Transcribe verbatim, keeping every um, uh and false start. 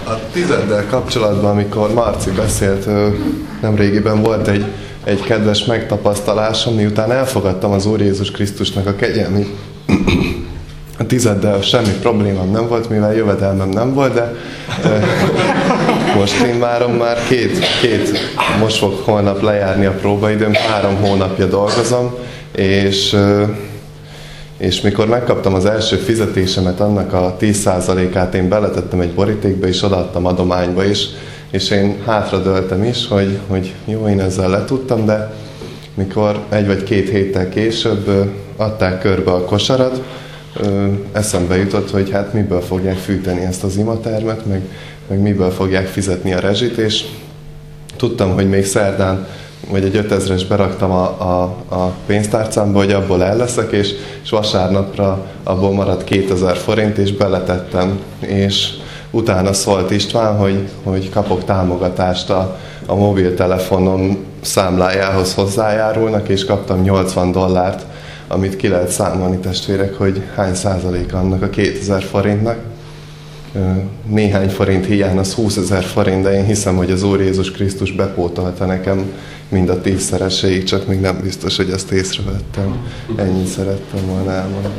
A tizeddel kapcsolatban, amikor Marci beszélt, nemrégiben volt egy, egy kedves megtapasztalásom, miután elfogadtam az Úr Jézus Krisztusnak a kegyelmét. A tizeddel semmi problémám nem volt, mivel jövedelmem nem volt, de most én várom már két, két, most fog holnap lejárni a próbaidőm, három hónapja dolgozom, és, és mikor megkaptam az első fizetésemet, annak a tíz százalékát én beletettem egy borítékba, és odaadtam adományba is, és én hátradőltem is, hogy, hogy jó, én ezzel letudtam, de mikor egy vagy két héttel később adták körbe a kosarat, eszembe jutott, hogy hát miből fogják fűteni ezt az imatermet, meg, meg miből fogják fizetni a rezsit, és tudtam, hogy még szerdán vagy egy ötezres beraktam a, a, a pénztárcámba, hogy abból el leszek, és, és vasárnapra abból maradt kétezer forint, és beletettem, és utána szólt István, hogy, hogy kapok támogatást a, a mobiltelefonom számlájához hozzájárulnak, és kaptam nyolcvan dollárt, amit ki lehet számolni, testvérek, hogy hány százalék annak a kétezer forintnak. Néhány forint hiány, az húszezer forint, de én hiszem, hogy az Úr Jézus Krisztus bepótolta nekem mind a tízszereséig, csak még nem biztos, hogy ezt észrevettem. Ennyit szerettem volna elmondani.